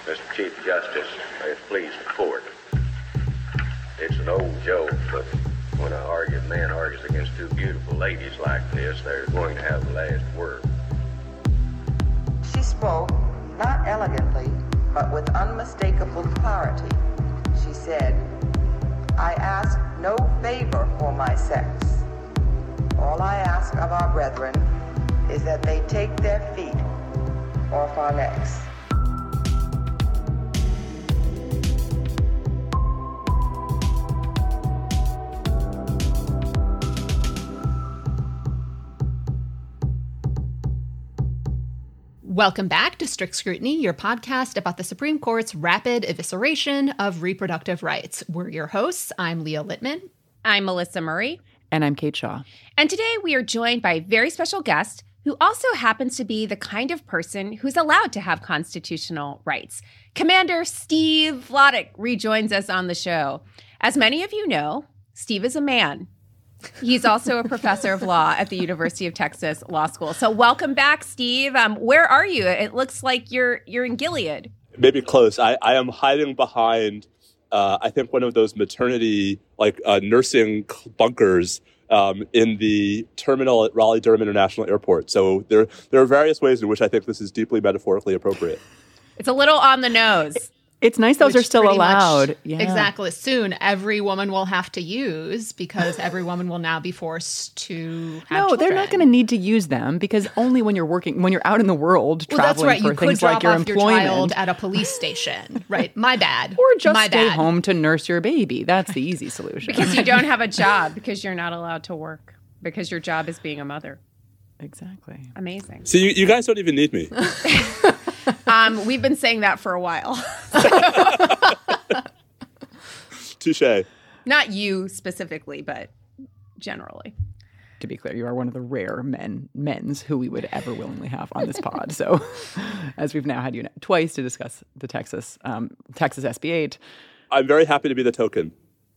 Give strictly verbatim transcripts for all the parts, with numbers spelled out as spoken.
Mister Chief Justice, may it please the court. It's an old joke, but when an arguing man argues against two beautiful ladies like this, they're going to have the last word. She spoke, not elegantly, but with unmistakable clarity. She said, I ask no favor for my sex. All I ask of our brethren is that they take their feet off our necks. Welcome back to Strict Scrutiny, your podcast about the Supreme Court's rapid evisceration of reproductive rights. We're your hosts. I'm Leah Littman. I'm Melissa Murray. And I'm Kate Shaw. And today we are joined by a very special guest who also happens to be the kind of person who's allowed to have constitutional rights. Commander Steve Vladeck rejoins us on the show. As many of you know, Steve is a man. He's also a professor of law at the University of Texas Law School. So welcome back, Steve. Um, where are you? It looks like you're you're in Gilead. Maybe close. I, I am hiding behind, uh, I think, one of those maternity, like uh, nursing bunkers um, in the terminal at Raleigh-Durham International Airport. So there, there are various ways in which I think this is deeply metaphorically appropriate. It's a little on the nose. It's nice those Which are still allowed. Yeah. Exactly. Soon, every woman will have to use because every woman will now be forced to have No, children. they're not going to need to use them because only when you're working, when you're out in the world well, traveling that's right. for You could things drop like your off employment. your child at a police station. Right. My bad. Or just My stay bad. home to nurse your baby. That's the easy solution. Because you don't have a job, because you're not allowed to work, because your job is being a mother. Exactly. Amazing. So you, you guys don't even need me. um, we've been saying that for a while. Touche. Not you specifically, but generally. To be clear, you are one of the rare men, men's who we would ever willingly have on this pod. So, as we've now had you twice to discuss the Texas, um, Texas S B eight. I'm very happy to be the token.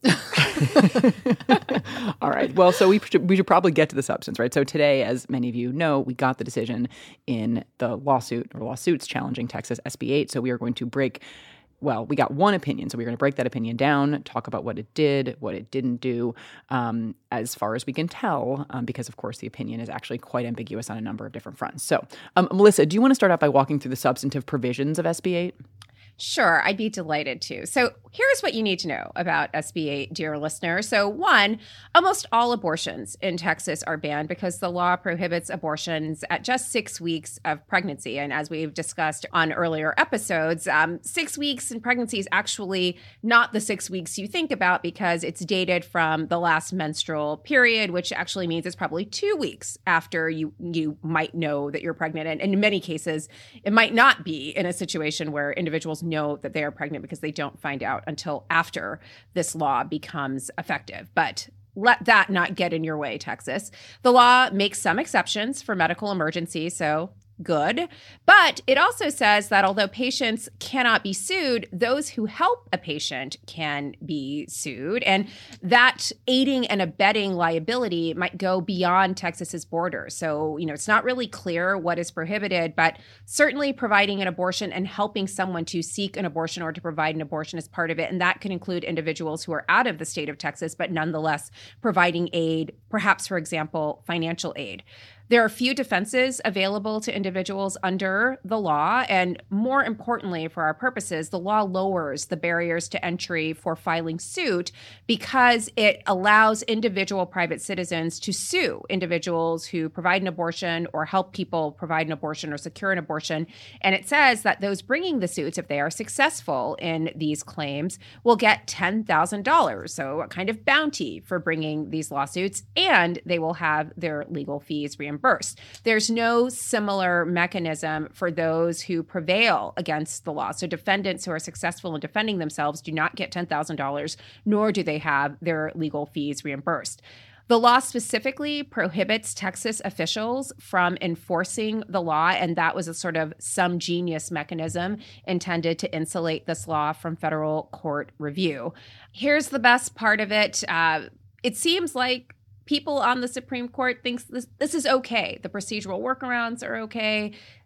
All right. Well, so we should, we should probably get to the substance, right? So today, as many of you know, we got the decision in the lawsuit or lawsuits challenging Texas S B eight. So we are going to break, well, we got one opinion. So we're going to break that opinion down, talk about what it did, what it didn't do, um, as far as we can tell, um, because, of course, the opinion is actually quite ambiguous on a number of different fronts. So, um, Melissa, do you want to start out by walking through the substantive provisions of S B eight? Sure, I'd be delighted to. So here's what you need to know about S B eight, dear listener. So one, almost all abortions in Texas are banned because the law prohibits abortions at just six weeks of pregnancy. And as we've discussed on earlier episodes, um, six weeks in pregnancy is actually not the six weeks you think about because it's dated from the last menstrual period, which actually means it's probably two weeks after you, you might know that you're pregnant. And, and in many cases, it might not be in a situation where individuals know that they are pregnant because they don't find out until after this law becomes effective. But let that not get in your way, Texas. The law makes some exceptions for medical emergencies, so good. But it also says that although patients cannot be sued, those who help a patient can be sued. And that aiding and abetting liability might go beyond Texas's borders. So, you know, it's not really clear what is prohibited, but certainly providing an abortion and helping someone to seek an abortion or to provide an abortion is part of it. And that can include individuals who are out of the state of Texas, but nonetheless providing aid, perhaps, for example, financial aid. There are few defenses available to individuals under the law, and more importantly, for our purposes, the law lowers the barriers to entry for filing suit because it allows individual private citizens to sue individuals who provide an abortion or help people provide an abortion or secure an abortion. And it says that those bringing the suits, if they are successful in these claims, will get ten thousand dollars, so a kind of bounty for bringing these lawsuits, and they will have their legal fees reimbursed. Reimbursed. There's no similar mechanism for those who prevail against the law. So defendants who are successful in defending themselves do not get ten thousand dollars, nor do they have their legal fees reimbursed. The law specifically prohibits Texas officials from enforcing the law, and that was a sort of some genius mechanism intended to insulate this law from federal court review. Here's the best part of it. Uh, it seems like people on the Supreme Court thinks this, this is okay. The procedural workarounds are okay.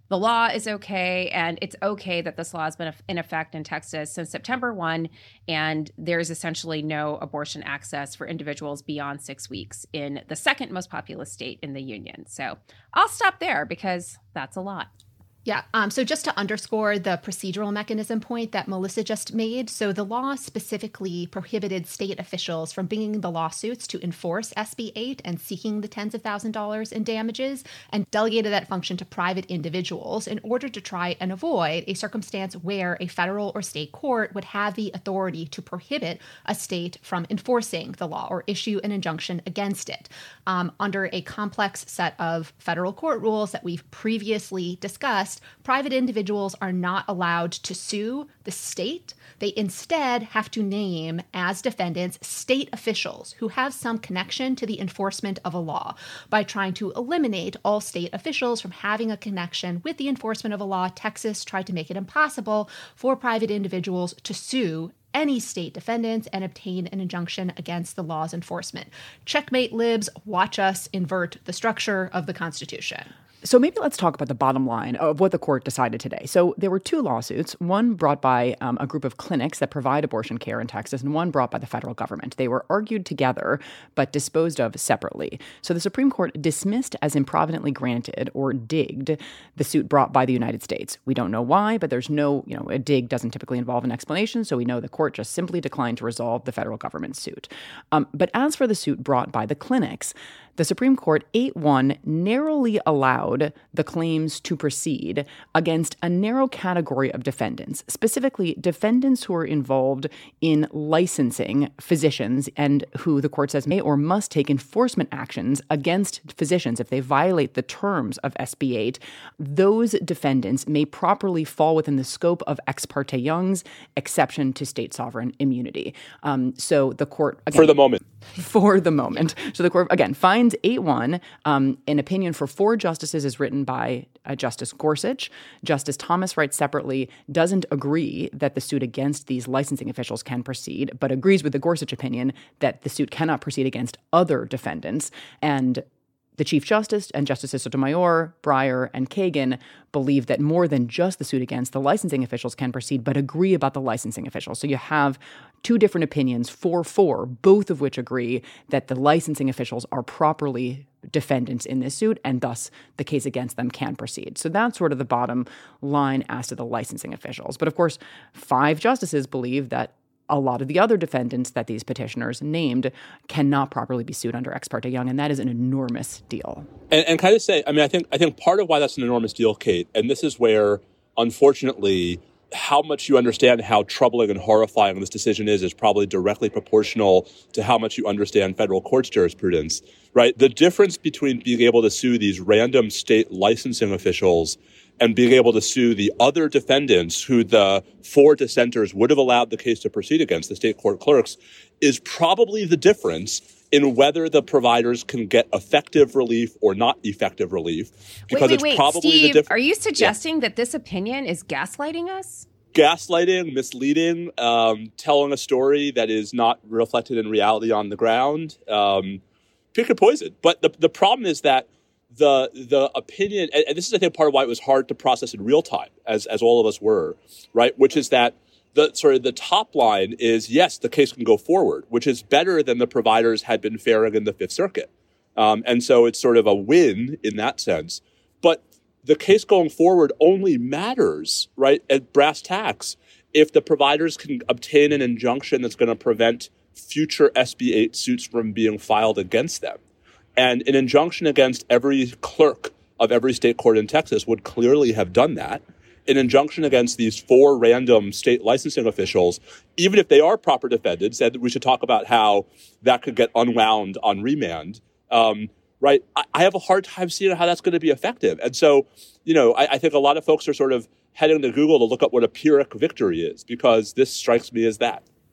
the law is okay, and it's okay that this law has been in effect in Texas since September first, and there's essentially no abortion access for individuals beyond six weeks in the second most populous state in the union. So I'll stop there because that's a lot. Yeah. Um, so just to underscore the procedural mechanism point that Melissa just made, so the law specifically prohibited state officials from bringing the lawsuits to enforce S B eight and seeking the tens of thousand dollars in damages, and delegated that function to private individuals in order to try and avoid a circumstance where a federal or state court would have the authority to prohibit a state from enforcing the law or issue an injunction against it. Um, under a complex set of federal court rules that we've previously discussed, private individuals are not allowed to sue the state. They instead have to name as defendants state officials who have some connection to the enforcement of a law. By trying to eliminate all state officials from having a connection with the enforcement of a law, Texas tried to make it impossible for private individuals to sue any state defendants and obtain an injunction against the law's enforcement. Checkmate, libs, watch us invert the structure of the Constitution. So maybe let's talk about the bottom line of what the court decided today. So there were two lawsuits, one brought by um, a group of clinics that provide abortion care in Texas, and one brought by the federal government. They were argued together, but disposed of separately. So the Supreme Court dismissed as improvidently granted, or digged, the suit brought by the United States. We don't know why, but there's no, you know, a dig doesn't typically involve an explanation, so we know the court just simply declined to resolve the federal government's suit. Um, but as for the suit brought by the clinics, the Supreme Court eight one narrowly allowed the claims to proceed against a narrow category of defendants, specifically defendants who are involved in licensing physicians and who the court says may or must take enforcement actions against physicians if they violate the terms of S B eight. Those defendants may properly fall within the scope of Ex parte Young's exception to state sovereign immunity. Um, so the court, again, for the moment. For the moment. So the court, again, finds eight one. Um, an opinion for four justices is written by uh, Justice Gorsuch. Justice Thomas writes separately, doesn't agree that the suit against these licensing officials can proceed, but agrees with the Gorsuch opinion that the suit cannot proceed against other defendants. And the Chief Justice and Justices Sotomayor, Breyer, and Kagan believe that more than just the suit against the licensing officials can proceed, but agree about the licensing officials. So you have two different opinions, four four, both of which agree that the licensing officials are properly defendants in this suit, and thus the case against them can proceed. So that's sort of the bottom line as to the licensing officials. But of course, five justices believe that a lot of the other defendants that these petitioners named cannot properly be sued under Ex parte Young, and that is an enormous deal. And, and kind of say, I mean, I think I think part of why that's an enormous deal, Kate, and this is where, unfortunately, how much you understand how troubling and horrifying this decision is is probably directly proportional to how much you understand federal courts jurisprudence, right? The difference between being able to sue these random state licensing officials and being able to sue the other defendants who the four dissenters would have allowed the case to proceed against, the state court clerks, is probably the difference in whether the providers can get effective relief or not effective relief. Because wait, wait, it's wait. probably Steve, the diff- are you suggesting yeah. that this opinion is gaslighting us? Gaslighting, misleading, um, telling a story that is not reflected in reality on the ground. Um, pick your poison. But the, the problem is that the the opinion, and, and this is, I think, part of why it was hard to process in real time, as as all of us were, right? Which is that the sort of the top line is, yes, the case can go forward, which is better than the providers had been faring in the Fifth Circuit. Um, and so it's sort of a win in that sense. But the case going forward only matters, right, at brass tacks, if the providers can obtain an injunction that's going to prevent future S B eight suits from being filed against them. And an injunction against every clerk of every state court in Texas would clearly have done that. An injunction against these four random state licensing officials, even if they are proper defendants, and we should talk about how that could get unwound on remand, um, right? I, I have a hard time seeing how that's going to be effective. And so, you know, I, I think a lot of folks are sort of heading to Google to look up what a Pyrrhic victory is, because this strikes me as that.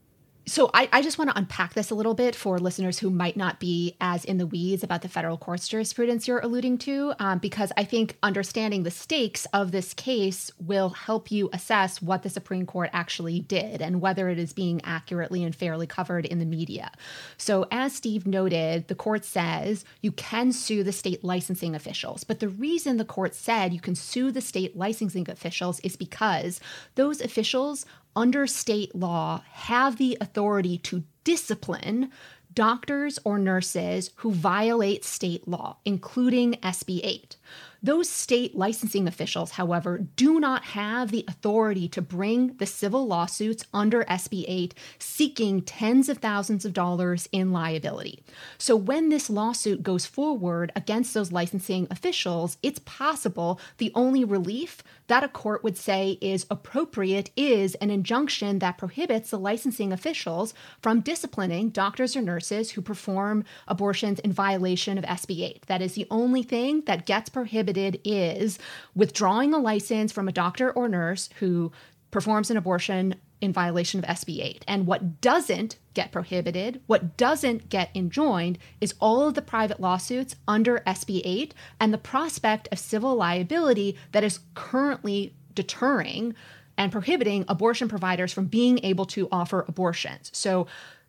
So I, I just want to unpack this a little bit for listeners who might not be as in the weeds about the federal court's jurisprudence you're alluding to, um, because I think understanding the stakes of this case will help you assess what the Supreme Court actually did and whether it is being accurately and fairly covered in the media. So as Steve noted, the court says you can sue the state licensing officials. But the reason the court said you can sue the state licensing officials is because those officials under state law have the authority to discipline doctors or nurses who violate state law, including S B eight. Those state licensing officials, however, do not have the authority to bring the civil lawsuits under S B eight seeking tens of thousands of dollars in liability. So when this lawsuit goes forward against those licensing officials, it's possible the only relief that a court would say is appropriate is an injunction that prohibits the licensing officials from disciplining doctors or nurses who perform abortions in violation of S B eight. That is the only thing that gets prohibited is withdrawing a license from a doctor or nurse who performs an abortion in violation of S B eight. And what doesn't get prohibited, what doesn't get enjoined, is all of the private lawsuits under S B eight and the prospect of civil liability that is currently deterring and prohibiting abortion providers from being able to offer abortions. So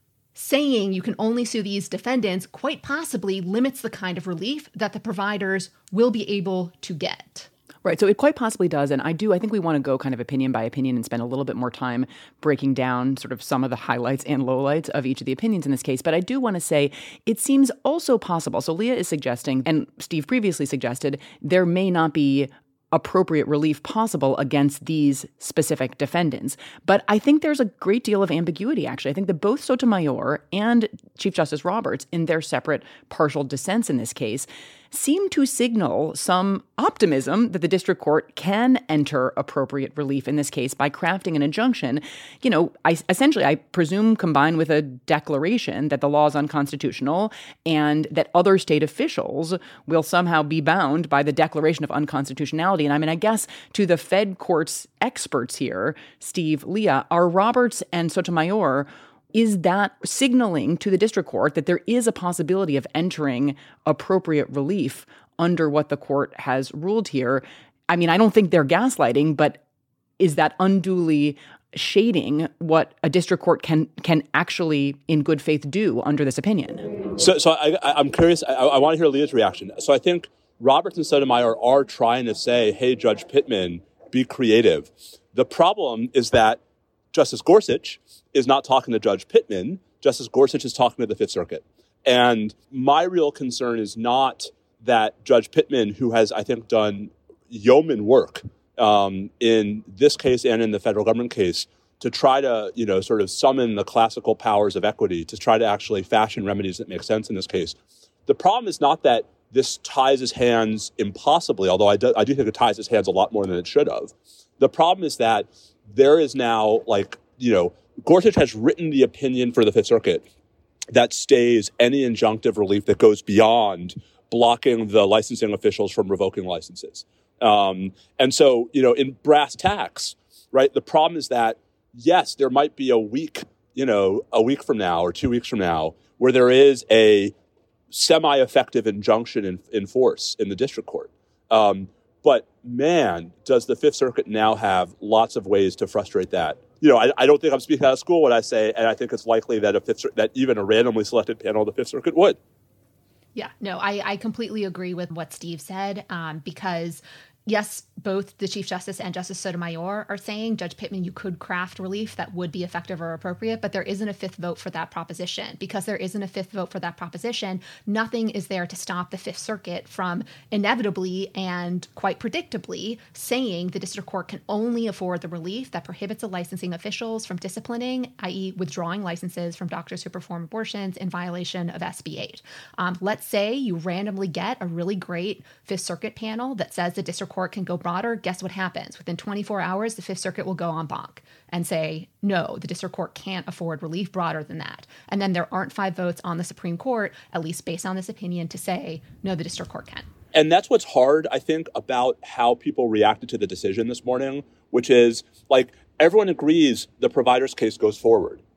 saying you can only sue these defendants quite possibly limits the kind of relief that the providers will be able to get. Right. So it quite possibly does. And I do, I think we want to go kind of opinion by opinion and spend a little bit more time breaking down sort of some of the highlights and lowlights of each of the opinions in this case. But I do want to say it seems also possible. So Leah is suggesting, and Steve previously suggested, there may not be appropriate relief possible against these specific defendants. But I think there's a great deal of ambiguity, actually. I think that both Sotomayor and Chief Justice Roberts, in their separate partial dissents in this case, seem to signal some optimism that the district court can enter appropriate relief in this case by crafting an injunction, you know, I, essentially, I presume, combined with a declaration that the law is unconstitutional and that other state officials will somehow be bound by the declaration of unconstitutionality. And I mean, I guess to the Fed court's experts here, Steve, Leah, are Roberts and Sotomayor, is that signaling to the district court that there is a possibility of entering appropriate relief under what the court has ruled here? I mean, I don't think they're gaslighting, but is that unduly shading what a district court can can actually, in good faith, do under this opinion? So, so I, I'm curious. I, I want to hear Leah's reaction. So I think Roberts and Sotomayor are trying to say, hey, Judge Pittman, be creative. The problem is that Justice Gorsuch is not talking to Judge Pittman. Justice Gorsuch is talking to the Fifth Circuit. And my real concern is not that Judge Pittman, who has, I think, done yeoman work um, in this case and in the federal government case, to try to, you know, sort of summon the classical powers of equity to try to actually fashion remedies that make sense in this case. The problem is not that this ties his hands impossibly, although I do, I do think it ties his hands a lot more than it should have. The problem is that there is now, like, you know, Gorsuch has written the opinion for the Fifth Circuit that stays any injunctive relief that goes beyond blocking the licensing officials from revoking licenses. Um, and so, you know, in brass tacks, right, the problem is that, yes, there might be a week, you know, a week from now or two weeks from now where there is a semi-effective injunction in, in force in the district court. Um, but, man, does the Fifth Circuit now have lots of ways to frustrate that. You know, I, I don't think I'm speaking out of school when I say, and I think it's likely that a Fifth that even a randomly selected panel of the Fifth Circuit would. Yeah, no, I, I completely agree with what Steve said, um, because yes, both the Chief Justice and Justice Sotomayor are saying, Judge Pittman, you could craft relief that would be effective or appropriate, but there isn't a fifth vote for that proposition. Because there isn't a fifth vote for that proposition, nothing is there to stop the Fifth Circuit from inevitably and quite predictably saying the district court can only afford the relief that prohibits the licensing officials from disciplining, that is withdrawing licenses from doctors who perform abortions in violation of S B eight. Um, let's say you randomly get a really great Fifth Circuit panel that says the district court can go broader. Guess what happens? Within twenty-four hours, the Fifth Circuit will go en banc and say, no, the district court can't afford relief broader than that. And then there aren't five votes on the Supreme Court, at least based on this opinion, to say, no, the district court can. And that's what's hard, I think, about how people reacted to the decision this morning, which is, like, everyone agrees the provider's case goes forward, right?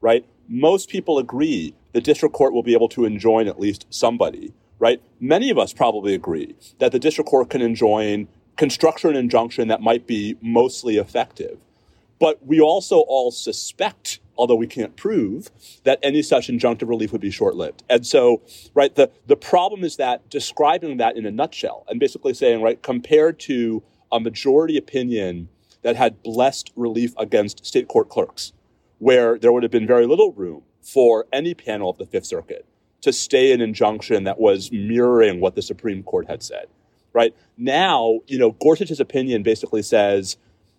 most people agree the district court will be able to enjoin at least somebody, right? Many of us probably agree that the district court can enjoin, can structure an injunction that might be mostly effective. But we also all suspect, although we can't prove, that any such injunctive relief would be short-lived. And so, right, the, the problem is that describing that in a nutshell and basically saying, right, compared to a majority opinion that had blessed relief against state court clerks, where there would have been very little room for any panel of the Fifth Circuit to stay an injunction that was mirroring what the Supreme Court had said, right? Now, you know, Gorsuch's opinion basically says,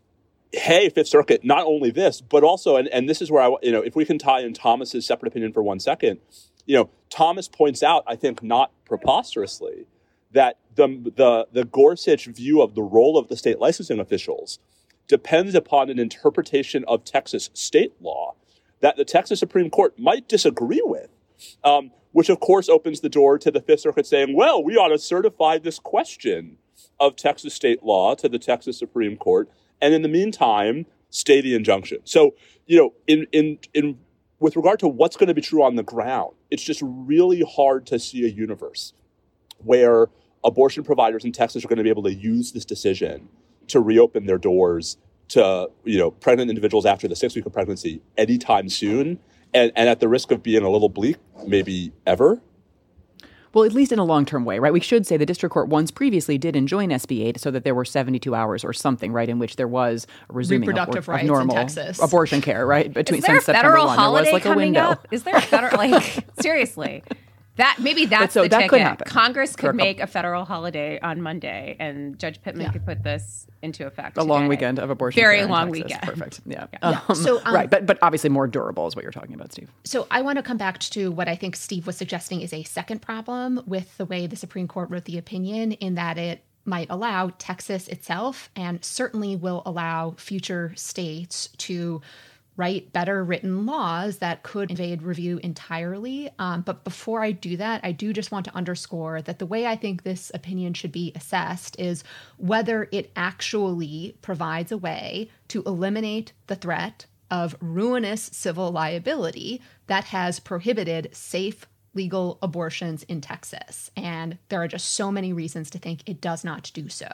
hey, Fifth Circuit, not only this, but also, and, and this is where I, you know, if we can tie in Thomas's separate opinion for one second, you know, Thomas points out, I think not preposterously, that the, the, the Gorsuch view of the role of the state licensing officials depends upon an interpretation of Texas state law that the Texas Supreme Court might disagree with, um, which of course opens the door to the Fifth Circuit saying, well, we ought to certify this question of Texas state law to the Texas Supreme Court, and in the meantime, stay the injunction. So, you know, in in in with regard to what's going to be true on the ground, it's just really hard to see a universe where abortion providers in Texas are going to be able to use this decision to reopen their doors to, you know, pregnant individuals after the sixth week of pregnancy anytime soon, and, and at the risk of being a little bleak, maybe ever. Well, at least in a long-term way, right? We should say the district court once previously did enjoin S B eight so that there were seventy-two hours or something, right, in which there was a resuming reproductive of, rights of normal in Texas. abortion care, right? Between Is there a September federal first, holiday there was like a coming window. up? Is there a federal, like, seriously? That maybe that's so the that ticket. could happen. Congress could For a couple- make a federal holiday on Monday, and Judge Pittman Yeah. could put this into effect. A long today. weekend of abortion Very care in long Texas. weekend. Perfect. Yeah. Yeah. Um, So, um, right, but but obviously more durable is what you're talking about, Steve. So I want to come back to what I think Steve was suggesting is a second problem with the way the Supreme Court wrote the opinion, in that it might allow Texas itself, and certainly will allow future states, to write better written laws that could evade review entirely. Um, but before I do that, I do just want to underscore that the way I think this opinion should be assessed is whether it actually provides a way to eliminate the threat of ruinous civil liability that has prohibited safe legal abortions in Texas. And there are just so many reasons to think it does not do so.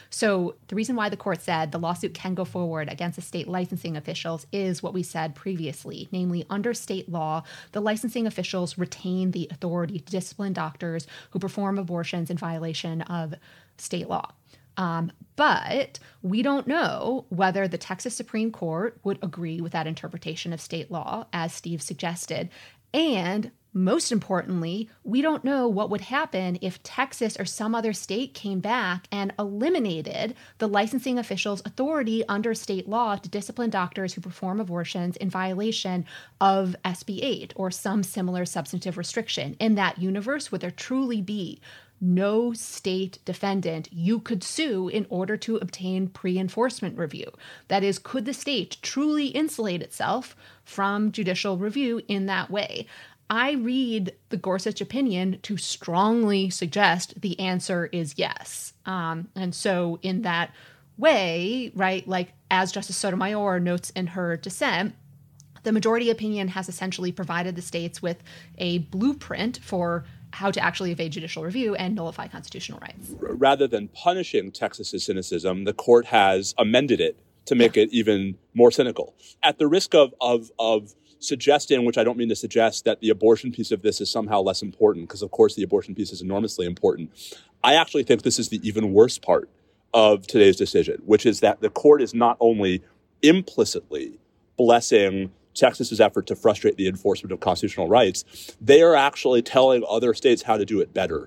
So the reason why the court said the lawsuit can go forward against the state licensing officials is what we said previously, namely, under state law, the licensing officials retain the authority to discipline doctors who perform abortions in violation of state law. Um, but we don't know whether the Texas Supreme Court would agree with that interpretation of state law, as Steve suggested. And most importantly, we don't know what would happen if Texas or some other state came back and eliminated the licensing official's authority under state law to discipline doctors who perform abortions in violation of S B eight or some similar substantive restriction. In that universe, would there truly be no state defendant you could sue in order to obtain pre-enforcement review? That is, could the state truly insulate itself from judicial review in that way? I read the Gorsuch opinion to strongly suggest the answer is yes. Um, and so in that way, right, like as Justice Sotomayor notes in her dissent, the majority opinion has essentially provided the states with a blueprint for how to actually evade judicial review and nullify constitutional rights. Rather than punishing Texas's cynicism, the court has amended it to make it even more cynical. At the risk of of of suggesting, which I don't mean to suggest, that the abortion piece of this is somehow less important, because of course the abortion piece is enormously important, I actually think this is the even worse part of today's decision, which is that the court is not only implicitly blessing Texas's effort to frustrate the enforcement of constitutional rights, they are actually telling other states how to do it better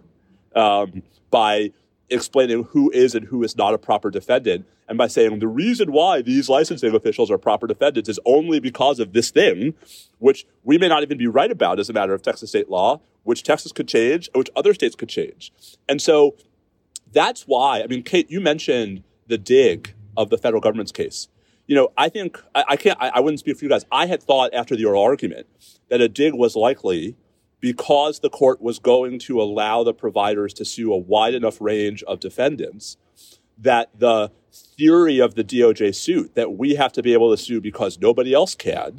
um, by explaining who is and who is not a proper defendant, and by saying the reason why these licensing officials are proper defendants is only because of this thing, which we may not even be right about as a matter of Texas state law, which Texas could change, which other states could change. And so that's why, I mean, Kate, you mentioned the dig of the federal government's case. You know, I think, I, I can't, I, I wouldn't speak for you guys. I had thought after the oral argument that a dig was likely because the court was going to allow the providers to sue a wide enough range of defendants, that the theory of the D O J suit that we have to be able to sue because nobody else can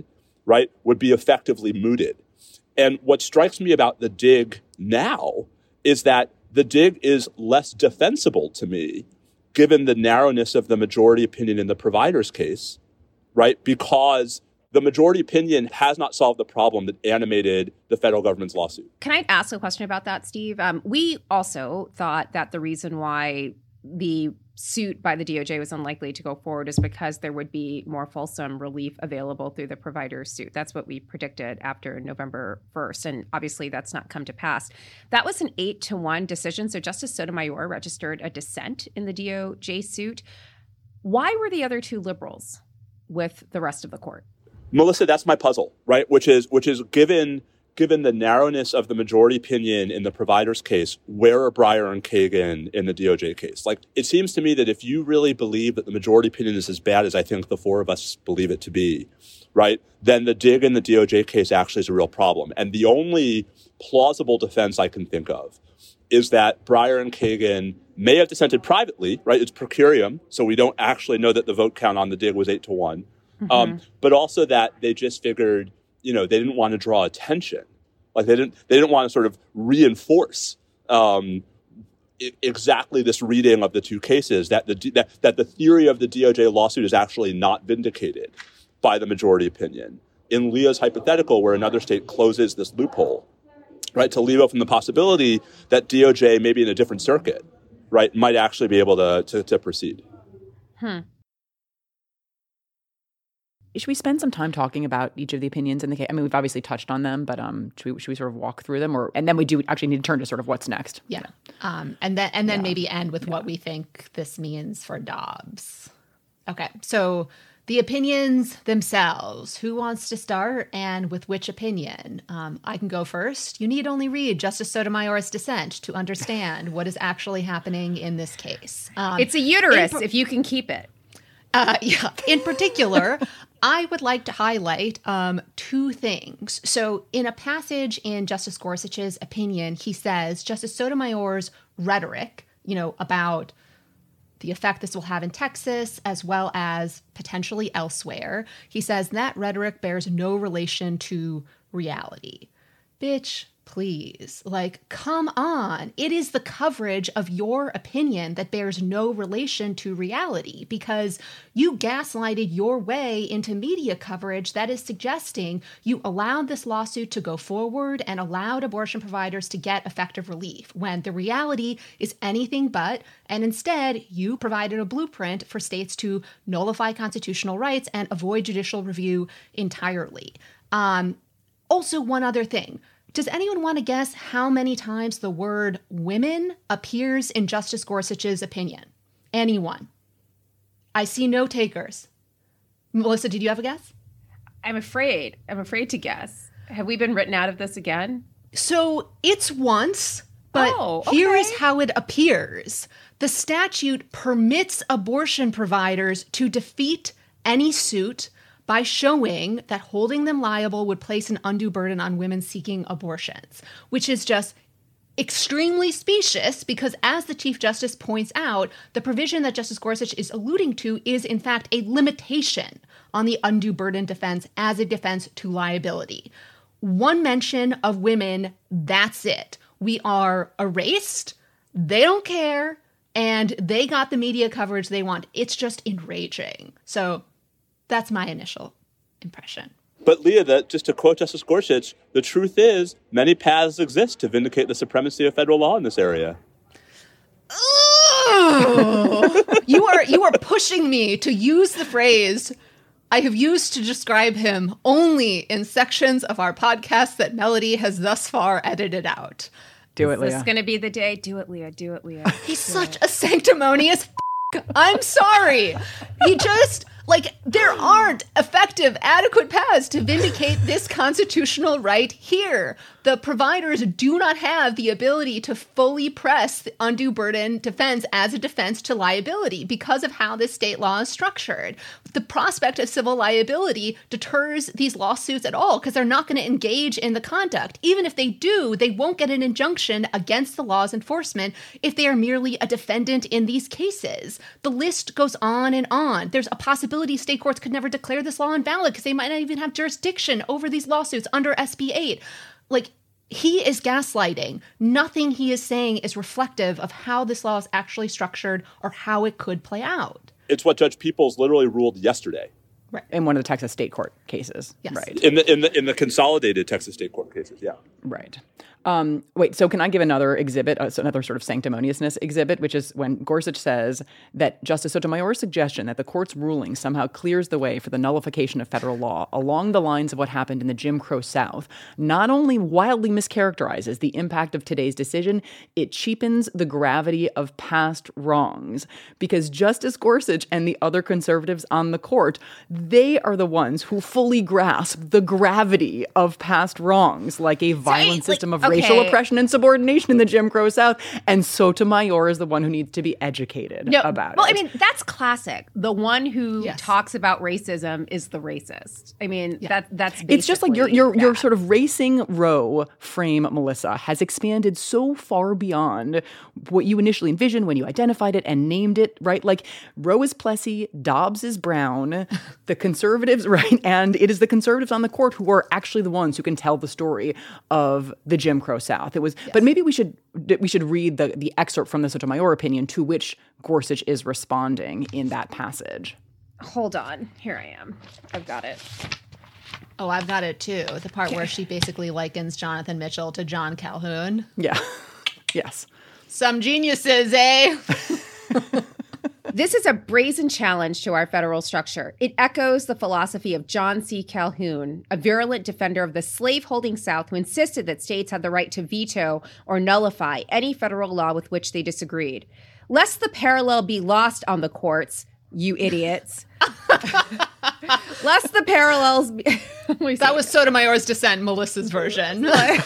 right, would be effectively mooted. And what strikes me about the dig now is that the dig is less defensible to me, given the narrowness of the majority opinion in the provider's case, right? Because the majority opinion has not solved the problem that animated the federal government's lawsuit. Can I ask a question about that, Steve? Um, we also thought that the reason why the suit by the D O J was unlikely to go forward is because there would be more fulsome relief available through the provider's suit. That's what we predicted after November first. And obviously that's not come to pass. That was an eight to one decision. So Justice Sotomayor registered a dissent in the D O J suit. Why were the other two liberals with the rest of the court? Melissa, that's my puzzle, right? Which is which is given given the narrowness of the majority opinion in the provider's case, where are Breyer and Kagan in the D O J case? Like, it seems to me that if you really believe that the majority opinion is as bad as I think the four of us believe it to be, right, then the dig in the D O J case actually is a real problem. And the only plausible defense I can think of is that Breyer and Kagan may have dissented privately, right? It's per curiam, so we don't actually know that the vote count on the dig was eight to one. Mm-hmm. Um, but also that they just figured, you know, they didn't want to draw attention. Like they didn't, they didn't want to sort of reinforce um, I- exactly this reading of the two cases, that the that, that the theory of the D O J lawsuit is actually not vindicated by the majority opinion. In Leah's hypothetical, where another state closes this loophole, right, to leave open the possibility that D O J, maybe in a different circuit, right, might actually be able to to, to proceed. Hmm. Should we spend some time talking about each of the opinions in the case? I mean, we've obviously touched on them, but um, should we should we sort of walk through them, or and then we do actually need to turn to sort of what's next? Yeah, um, and then and then Yeah. maybe end with Yeah. what we think this means for Dobbs. Okay, so the opinions themselves. Who wants to start, and with which opinion? Um, I can go first. You need only read Justice Sotomayor's dissent to understand what is actually happening in this case. Um, It's a uterus, in- if you can keep it. Uh, yeah. In particular, I would like to highlight um, two things. So in a passage in Justice Gorsuch's opinion, he says Justice Sotomayor's rhetoric, you know, about the effect this will have in Texas as well as potentially elsewhere, he says that rhetoric bears no relation to reality. Bitch, please. Like, come on. It is the coverage of your opinion that bears no relation to reality, because you gaslighted your way into media coverage that is suggesting you allowed this lawsuit to go forward and allowed abortion providers to get effective relief, when the reality is anything but, and instead you provided a blueprint for states to nullify constitutional rights and avoid judicial review entirely. Um, also, one other thing. Does anyone want to guess how many times the word women appears in Justice Gorsuch's opinion? Anyone? I see no takers. Melissa, did you have a guess? I'm afraid. I'm afraid to guess. Have we been written out of this again? So it's once, but Oh, here okay. is how it appears. The statute permits abortion providers to defeat any suit by showing that holding them liable would place an undue burden on women seeking abortions, which is just extremely specious because, as the Chief Justice points out, the provision that Justice Gorsuch is alluding to is, in fact, a limitation on the undue burden defense as a defense to liability. One mention of women, that's it. We are erased, they don't care, and they got the media coverage they want. It's just enraging. So that's my initial impression. But Leah, that, just to quote Justice Gorsuch, the truth is many paths exist to vindicate the supremacy of federal law in this area. Oh, you are you are pushing me to use the phrase I have used to describe him only in sections of our podcast that Melody has thus far edited out. Do it, Is this Leah. going to be the day? Do it, Leah. Do it, Leah. He's such a sanctimonious f- I'm sorry. He just, like, there aren't effective, adequate paths to vindicate this constitutional right here. The providers do not have the ability to fully press the undue burden defense as a defense to liability because of how this state law is structured. The prospect of civil liability deters these lawsuits at all because they're not going to engage in the conduct. Even if they do, they won't get an injunction against the law's enforcement if they are merely a defendant in these cases. The list goes on and on. There's a possibility state courts could never declare this law invalid because they might not even have jurisdiction over these lawsuits under S B eight. Like, he is gaslighting. Nothing he is saying is reflective of how this law is actually structured or how it could play out. It's what Judge Peoples literally ruled yesterday. Right. In one of the Texas state court cases. Yes. Right. In the in the in the consolidated Texas state court cases, yeah. Right. Um, wait, so can I give another exhibit, uh, so another sort of sanctimoniousness exhibit, which is when Gorsuch says that Justice Sotomayor's suggestion that the court's ruling somehow clears the way for the nullification of federal law along the lines of what happened in the Jim Crow South not only wildly mischaracterizes the impact of today's decision, it cheapens the gravity of past wrongs. Because Justice Gorsuch and the other conservatives on the court, they are the ones who fully grasp the gravity of past wrongs, like a violent like, system of okay. racial oppression and subordination in the Jim Crow South. And Sotomayor is the one who needs to be educated No, about well, it. I mean, that's classic. The one who Yes. talks about racism is the racist. I mean, Yeah. that that's basically It's just like your your your that. sort of racing Roe frame, Melissa, has expanded so far beyond what you initially envisioned when you identified it and named it, right? Like Roe is Plessy, Dobbs is Brown, the conservatives, right? And it is the conservatives on the court who are actually the ones who can tell the story of the Jim Crow South. It was, yes. But maybe we should we should read the the excerpt from the Sotomayor opinion to which Gorsuch is responding in that passage. Hold on. Here I am. I've got it. Oh, I've got it too. The part where she basically likens Jonathan Mitchell to John Calhoun. Yeah. Yes. Some geniuses, eh? This is a brazen challenge to our federal structure. It echoes the philosophy of John C. Calhoun, a virulent defender of the slaveholding South who insisted that states had the right to veto or nullify any federal law with which they disagreed. Lest the parallel be lost on the courts, you idiots. Lest the parallels be... That was Sotomayor's dissent, Melissa's version.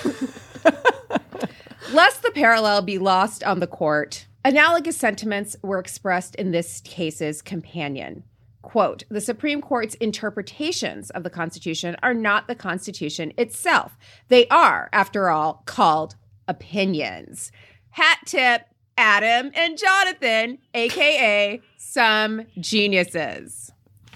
Lest the parallel be lost on the court, analogous sentiments were expressed in this case's companion. Quote, the Supreme Court's interpretations of the Constitution are not the Constitution itself. They are, after all, called opinions. Hat tip, Adam and Jonathan, a k a some geniuses.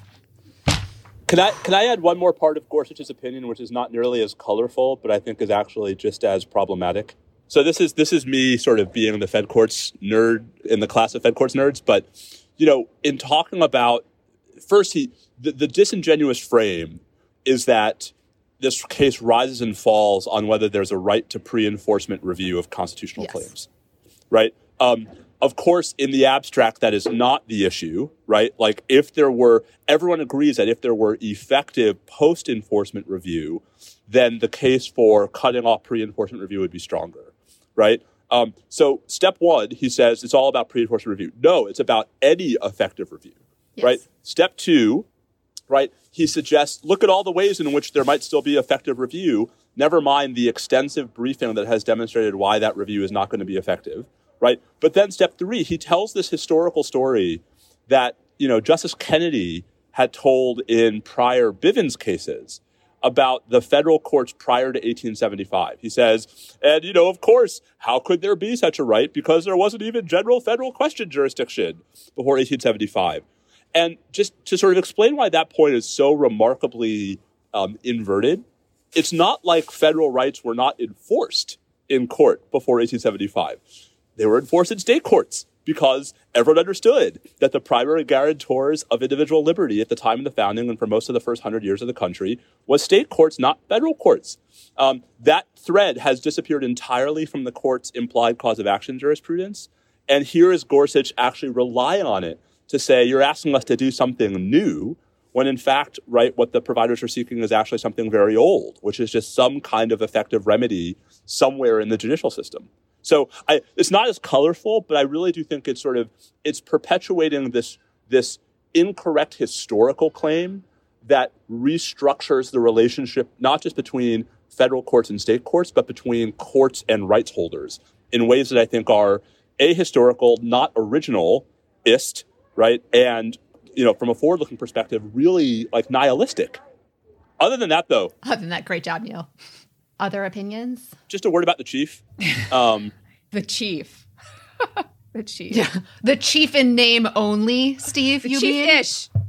Can I can I add one more part of Gorsuch's opinion, which is not nearly as colorful, but I think is actually just as problematic? So this is this is me sort of being the Fed Courts nerd in the class of Fed Courts nerds, but you know, in talking about first, he the, the disingenuous frame is that this case rises and falls on whether there's a right to pre-enforcement review of constitutional Yes. claims, right? Um, of course, in the abstract, that is not the issue, right? Like if there were, everyone agrees that if there were effective post-enforcement review, then the case for cutting off pre-enforcement review would be stronger, right? Um, so step one, he says it's all about pre-enforcement review. No, it's about any effective review, Yes. right? Step two, right, he suggests, look at all the ways in which there might still be effective review, never mind the extensive briefing that has demonstrated why that review is not going to be effective, right? But then step three, he tells this historical story that, you know, Justice Kennedy had told in prior Bivens cases about the federal courts prior to eighteen seventy-five. He says, and, you know, of course, how could there be such a right? Because there wasn't even general federal question jurisdiction before eighteen seventy-five. And just to sort of explain why that point is so remarkably um, inverted, it's not like federal rights were not enforced in court before eighteen seventy-five. They were enforced in state courts because everyone understood that the primary guarantors of individual liberty at the time of the founding and for most of the first hundred years of the country was state courts, not federal courts. Um, that thread has disappeared entirely from the court's implied cause of action jurisprudence. And here is Gorsuch actually relying on it to say, you're asking us to do something new, when in fact, right, what the providers are seeking is actually something very old, which is just some kind of effective remedy somewhere in the judicial system. So I, it's not as colorful, but I really do think it's sort of, it's perpetuating this, this incorrect historical claim that restructures the relationship, not just between federal courts and state courts, but between courts and rights holders in ways that I think are ahistorical, not originalist, right? And, you know, from a forward-looking perspective, really like nihilistic. Other than that, though. Other than that, great job, Neil. Other opinions? Just a word about the chief. Um, The chief. The chief. Yeah. The chief in name only, Steve, The you chief mean? ish.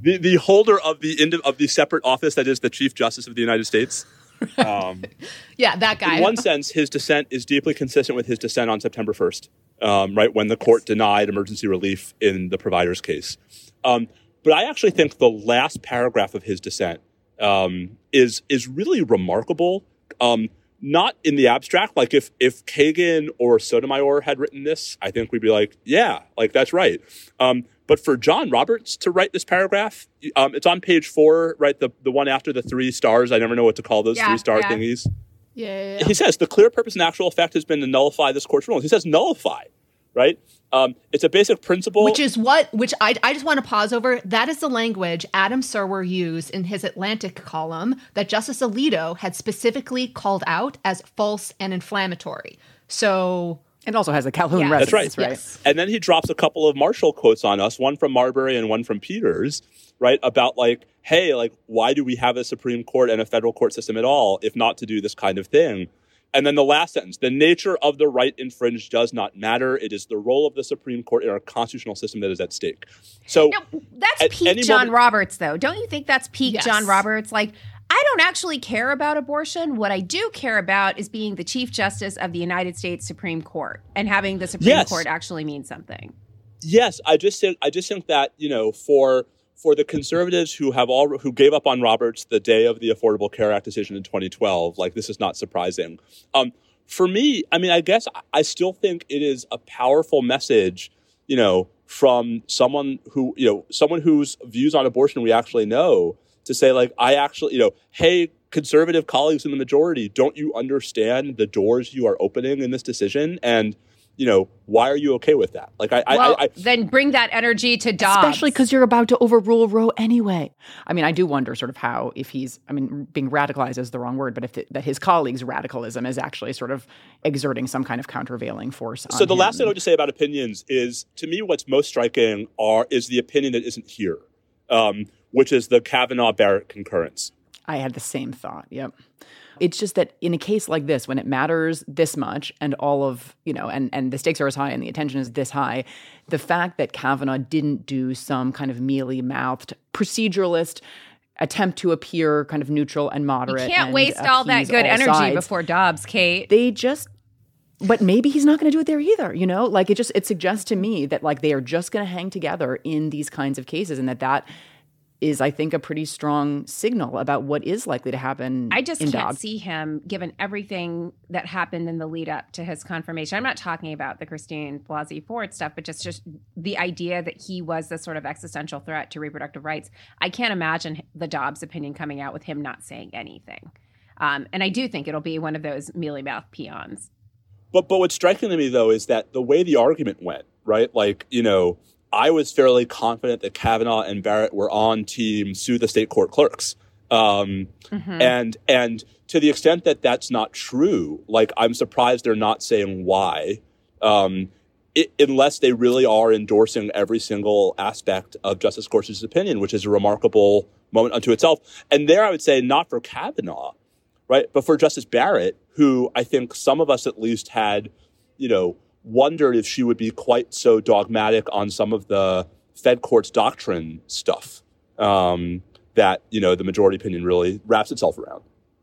the, the holder of the ind- of the separate office that is the Chief Justice of the United States. Um, yeah, that guy. In one sense, his dissent is deeply consistent with his dissent on September first, um, right, when the court yes. denied emergency relief in the provider's case. Um, but I actually think the last paragraph of his dissent um, is is really remarkable. Um, not in the abstract. Like if if Kagan or Sotomayor had written this, I think we'd be like, yeah, like that's right. Um, but for John Roberts to write this paragraph, um, it's on page four, right? The the one after the three stars. I never know what to call those yeah, three star yeah. thingies. Yeah, yeah, yeah. He says the clear purpose and actual effect has been to nullify this court's rulings. He says nullify, right? Um, it's a basic principle. Which is what, which I, I just want to pause over. That is the language Adam Serwer used in his Atlantic column that Justice Alito had specifically called out as false and inflammatory. So... It also has a Calhoun yeah. resonance, That's right. right? Yes. And then he drops a couple of Marshall quotes on us, one from Marbury and one from Peters, right? About like, hey, like, why do we have a Supreme Court and a federal court system at all, if not to do this kind of thing? And then the last sentence, the nature of the right infringed does not matter. It is the role of the Supreme Court in our constitutional system that is at stake. So no, that's peak John moment- Roberts, though. Don't you think that's peak yes. John Roberts? Like, I don't actually care about abortion. What I do care about is being the Chief Justice of the United States Supreme Court and having the Supreme yes. Court actually mean something. Yes, I just think I just think that, you know, for for the conservatives who have all who gave up on Roberts the day of the Affordable Care Act decision in twenty twelve, like this is not surprising. Um, for me, I mean, I guess I still think it is a powerful message, you know, from someone who, you know, someone whose views on abortion we actually know, to say, like, I actually, you know, hey, conservative colleagues in the majority, don't you understand the doors you are opening in this decision? And, you know, why are you okay with that? Like, I, well, I, I then bring that energy to Dobbs. Especially because you're about to overrule Roe anyway. I mean, I do wonder sort of how, if he's, I mean, being radicalized is the wrong word, but if the, that his colleagues' radicalism is actually sort of exerting some kind of countervailing force on So the him. last thing I would just say about opinions is, to me, what's most striking are is the opinion that isn't here, um, which is the Kavanaugh-Barrett concurrence. I had the same thought, yep. It's just that in a case like this, when it matters this much and all of, you know, and, and the stakes are as high and the attention is this high, the fact that Kavanaugh didn't do some kind of mealy-mouthed proceduralist attempt to appear kind of neutral and moderate. You can't and waste all that good all energy sides, before Dobbs, Kate. They just, but maybe he's not going to do it there either, you know? Like it just, it suggests to me that like they are just going to hang together in these kinds of cases and that that is, I think, a pretty strong signal about what is likely to happen. I just in can't Dobbs. see him, given everything that happened in the lead up to his confirmation. I'm not talking about the Christine Blasey Ford stuff, but just, just the idea that he was this sort of existential threat to reproductive rights. I can't imagine the Dobbs opinion coming out with him not saying anything. Um, and I do think it'll be one of those mealy-mouthed peons. But but what's striking to me, though, is that the way the argument went, right? Like, you know, I was fairly confident that Kavanaugh and Barrett were on team sue the state court clerks. Um, mm-hmm. And and to the extent that that's not true, like, I'm surprised they're not saying why, um, it, unless they really are endorsing every single aspect of Justice Gorsuch's opinion, which is a remarkable moment unto itself. And there I would say not for Kavanaugh, right, but for Justice Barrett, who I think some of us at least had, you know, wondered if she would be quite so dogmatic on some of the Fed court's doctrine stuff um, that, you know, the majority opinion really wraps itself around.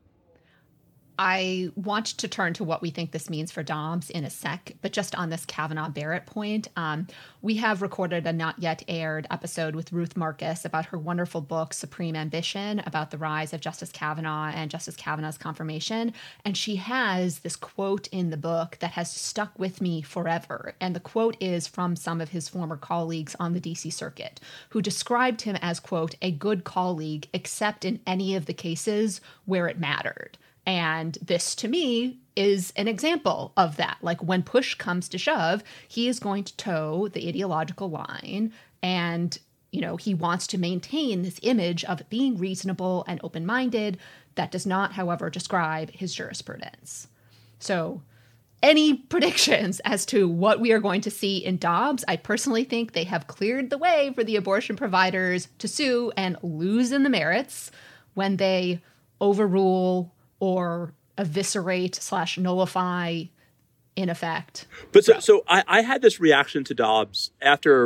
I want to turn to what we think this means for Dobbs in a sec, but just on this Kavanaugh-Barrett point, um, we have recorded a not yet aired episode with Ruth Marcus about her wonderful book, Supreme Ambition, about the rise of Justice Kavanaugh and Justice Kavanaugh's confirmation. And she has this quote in the book that has stuck with me forever. And the quote is from some of his former colleagues on the D C Circuit, who described him as, quote, a good colleague, except in any of the cases where it mattered. And this, to me, is an example of that. Like, when push comes to shove, he is going to toe the ideological line. And, you know, he wants to maintain this image of being reasonable and open-minded. That does not, however, describe his jurisprudence. So any predictions as to what we are going to see in Dobbs? I personally think they have cleared the way for the abortion providers to sue and lose in the merits when they overrule or eviscerate slash nullify in effect. But so, so I, I had this reaction to Dobbs after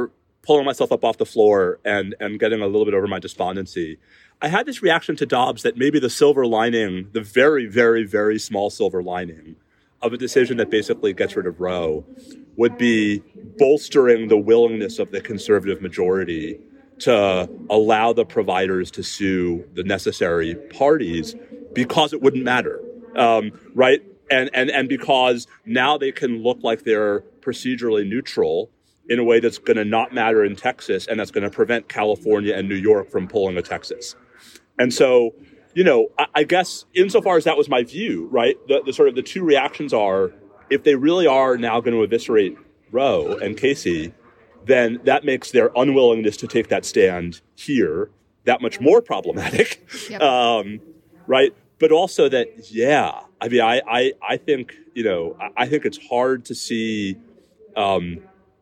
pulling myself up off the floor and, and getting a little bit over my despondency, I had this reaction to Dobbs that maybe the silver lining, the very, very, very small silver lining of a decision that basically gets rid of Roe would be bolstering the willingness of the conservative majority to allow the providers to sue the necessary parties because it wouldn't matter, um, right? And, and, and because now they can look like they're procedurally neutral in a way that's going to not matter in Texas and that's going to prevent California and New York from pulling a Texas. And so, you know, I, I guess insofar as that was my view, right, the, the sort of the two reactions are, if they really are now going to eviscerate Roe and Casey, then that makes their unwillingness to take that stand here that much more problematic, yep. um, right? But also that, yeah, I mean, I, I, I think, you know, I, I think it's hard to see um,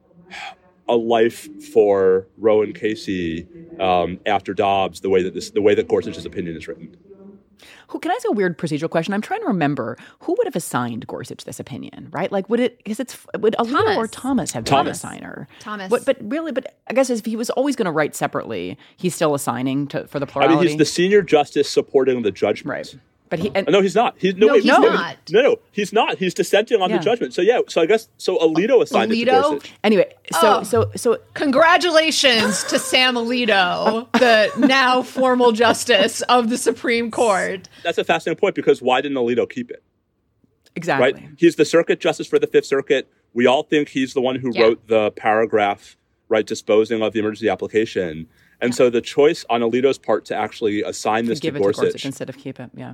a life for Roe and Casey um, after Dobbs the way that this, the way that Gorsuch's opinion is written. Who, can I ask a weird procedural question? I'm trying to remember who would have assigned Gorsuch this opinion, right? Like, would it, because it's, would Alito Thomas. or Thomas have Thomas. been a signer? Thomas. But, but really, but I guess if he was always going to write separately, he's still assigning to, for the plurality. I mean, he's the senior justice supporting the judgment. Right. But he, and, no, he's not. He's, no, no, wait, he's no, not. No, no, he's not. He's dissenting on Yeah. the judgment. So yeah, so I guess so. Alito assigned Alito? it to Gorsuch. anyway, so Oh. so so Congratulations to Sam Alito, the now formal justice of the Supreme Court. That's a fascinating point because why didn't Alito keep it? exactly. Right? He's the circuit justice for the Fifth Circuit. We all think he's the one who Yeah. wrote the paragraph, right, disposing of the emergency application. And yeah. so the choice on Alito's part to actually assign this to give Gorsuch, it to Gorsuch instead of keep it. Yeah.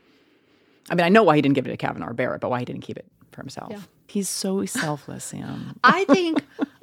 I mean, I know why he didn't give it to Kavanaugh or Barrett, but why he didn't keep it for himself. Yeah. He's so selfless, Sam. I think,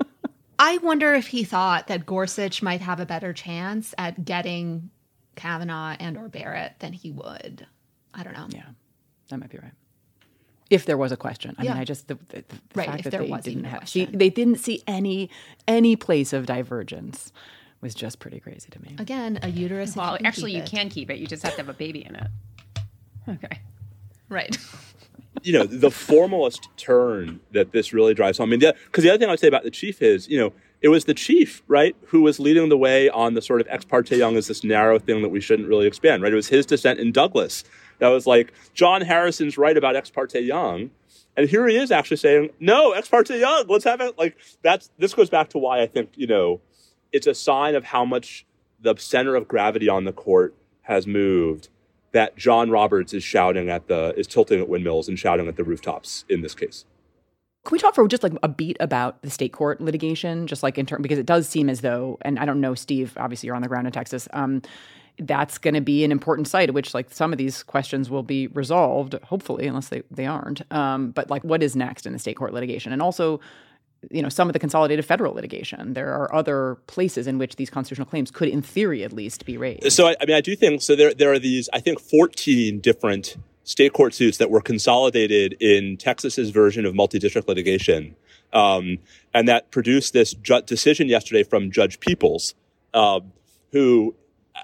I wonder if he thought that Gorsuch might have a better chance at getting Kavanaugh and or Barrett than he would. I don't know. Yeah, that might be right. If there was a question, I Yeah. mean, I just the, the, the Right, fact if that there they was didn't even a have see, question. they didn't see any any place of divergence was just pretty crazy to me. Again, a uterus. if Well, you can actually, keep you it. can keep it. You just have to have a baby in it. Okay. Right. you know, the formalist turn that this really drives home. I mean, because the, the other thing I would say about the chief is, you know, it was the chief, right, who was leading the way on the sort of ex parte Young as this narrow thing that we shouldn't really expand, right? It was his dissent in Douglas that was like, John Harrison's right about ex parte Young. And here he is actually saying, no, ex parte Young, let's have it. Like, that's, this goes back to why I think, you know, it's a sign of how much the center of gravity on the court has moved, that John Roberts is shouting at the, is tilting at windmills and shouting at the rooftops in this case. Can we talk for just like a beat about the state court litigation, just like in terms, because it does seem as though, and I don't know, Steve, obviously you're on the ground in Texas, um, that's going to be an important site at which like some of these questions will be resolved, hopefully, unless they, they aren't. Um, but like what is next in the state court litigation? And also, you know, some of the consolidated federal litigation. There are other places in which these constitutional claims could, in theory at least, be raised. So, I, I mean, I do think, so there, there are these, I think, fourteen different state court suits that were consolidated in Texas's version of multi-district litigation, um, and that produced this ju- decision yesterday from Judge Peoples, uh, who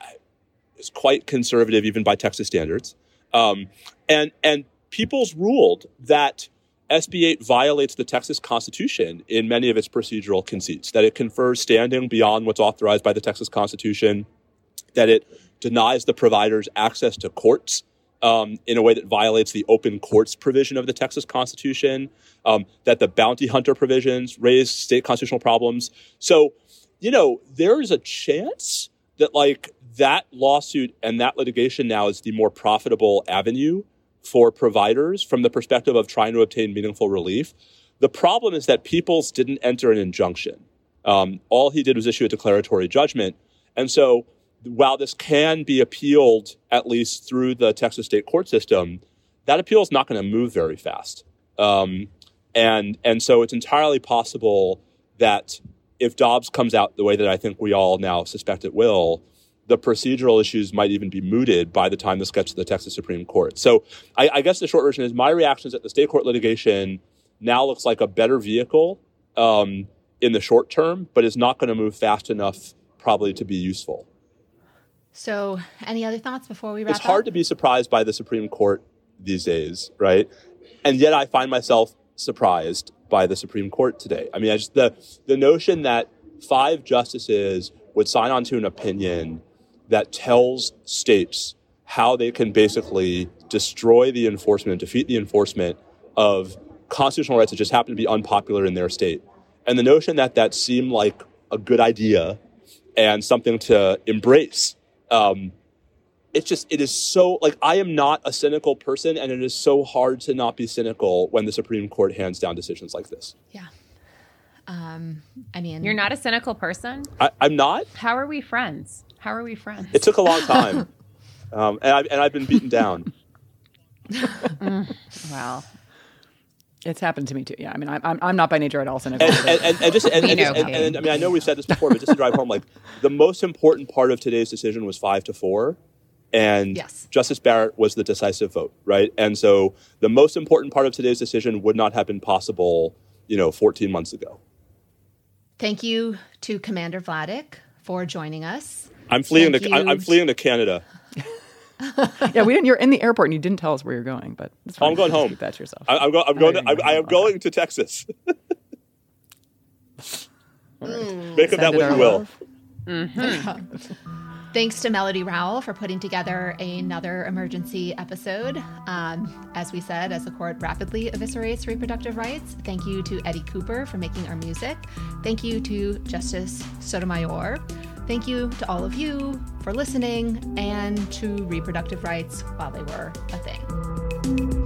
is quite conservative even by Texas standards. Um, and, and Peoples ruled that S B eight violates the Texas Constitution in many of its procedural conceits, that it confers standing beyond what's authorized by the Texas Constitution, that it denies the providers access to courts um, in a way that violates the open courts provision of the Texas Constitution, um, that the bounty hunter provisions raise state constitutional problems. So, you know, there is a chance that, like, that lawsuit and that litigation now is the more profitable avenue for providers from the perspective of trying to obtain meaningful relief. The problem is that Peoples didn't enter an injunction. Um, all he did was issue a declaratory judgment. And so while this can be appealed, at least through the Texas state court system, that appeal is not going to move very fast. Um, and, and so it's entirely possible that if Dobbs comes out the way that I think we all now suspect it will, the procedural issues might even be mooted by the time this gets to the Texas Supreme Court. So I, I guess the short version is my reaction is that the state court litigation now looks like a better vehicle um, in the short term, but is not going to move fast enough probably to be useful. So any other thoughts before we wrap It's hard up? to be surprised by the Supreme Court these days, right? And yet I find myself surprised by the Supreme Court today. I mean, I just the the notion that five justices would sign on to an opinion that tells states how they can basically destroy the enforcement, defeat the enforcement of constitutional rights that just happen to be unpopular in their state. And the notion that that seemed like a good idea and something to embrace, um, it's just, it is so, like, I am not a cynical person, and it is so hard to not be cynical when the Supreme Court hands down decisions like this. Yeah. Um, I mean, You're not a cynical person? I, I'm not. How are we friends? How are we friends? It took a long time. um, and, I, and I've been beaten down. mm, well, It's happened to me too. Yeah, I mean, I'm I'm, I'm not by nature at all cynical. And, and, and, and just and, We and, know, and, Kate. and, I mean, I know we've said this before, but just to drive home, like the most important part of today's decision was five to four, and Yes. Justice Barrett was the decisive vote, right? And so the most important part of today's decision would not have been possible, you know, fourteen months ago. Thank you to Commander Vladeck for joining us. I'm fleeing Thank to I, you. I'm fleeing to Canada. Yeah, we didn't. You're in the airport and you didn't tell us where you're going, but it's fine. I'm going home. Keep that to yourself. I, I'm, go, I'm Oh, going. you're To, I, going I am home. going to Texas. Make of that Send it what our you will. love. Thanks to Melody Rowell for putting together another emergency episode. Um, as we said, as the court rapidly eviscerates reproductive rights, thank you to Eddie Cooper for making our music. Thank you to Justice Sotomayor. Thank you to all of you for listening and to reproductive rights while they were a thing.